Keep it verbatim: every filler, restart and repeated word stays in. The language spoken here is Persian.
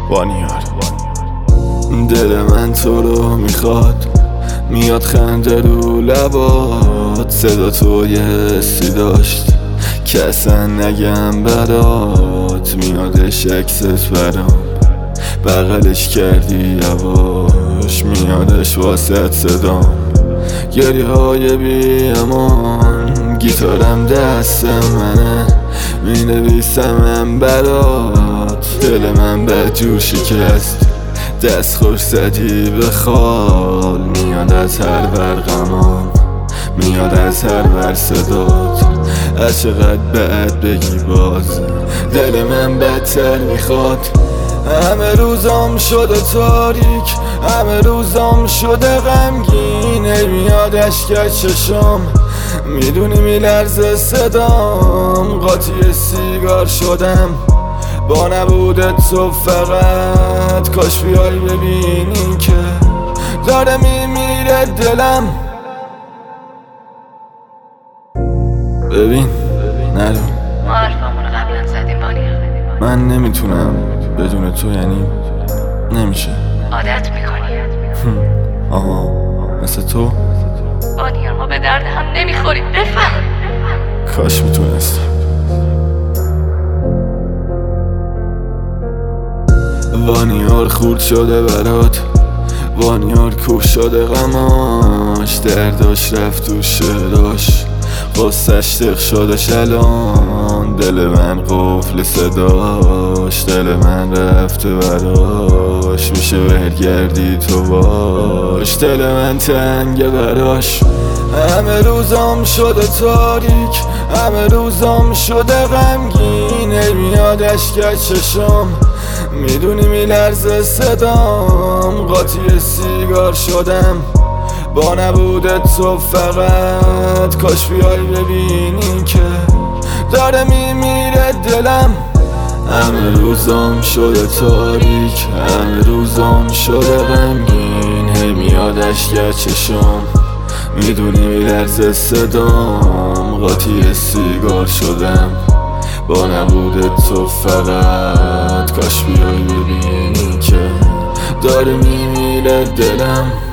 وانیار. دل من تو رو میخواد، میاد خنده رو لبات، صدا تو یه حسی داشت که اصلا نگم برات، میادش عکست برام بغلش کردی یواش، میادش واسط صدام گریه های بی امان، گیتارم دست منه مینویسمم برات، دل من بدجور شکست دست خوش زدی به خال، میاد از هر برقمان میاد از هر بر صدات، از چقدر بد بگی باز دل من بدتر میخواد. همه روزام شده تاریک، همه روزام شده غمگین، میاد اشک چشم میدونی میلرزه صدام، قاطی سیگار شدم با نبودت تو فقط، کاش بیای ببینی که داره میمیره دلم. ببین نرو، ما حرفامونو قبلا زدیم وانیار، من نمیتونم بدون تو، یعنی نمیشه. عادت میکنی آها مثل تو وانیار، ما به درد هم نمیخوریم بفهم. کاش میتونستم. وانیار خورد شده برات، وانیار کوه شده غماش، درداش رفت تو شعراش، قصه‌اش تق شدش الان، دل من قفل صداش، دل من رفته براش، میشه برگردی تو باش، دل من تنگه براش. همه روزام شده تاریک، همه روزام شده غمگین، میاد اشک چشم میدونی میلرزه صدام، قاطی سیگار شدم با نبودت تو فقط، کاش بیای ببینی که داره میمیره دلم. همه روزام شده تاریک، همه روزام شده غمگین، هی میاد اشک چشم میدونی میلرزه صدام، قاطی سیگار شدم با نبودت تو فقط، کاش بیای ببینی که داره میمیره دلم.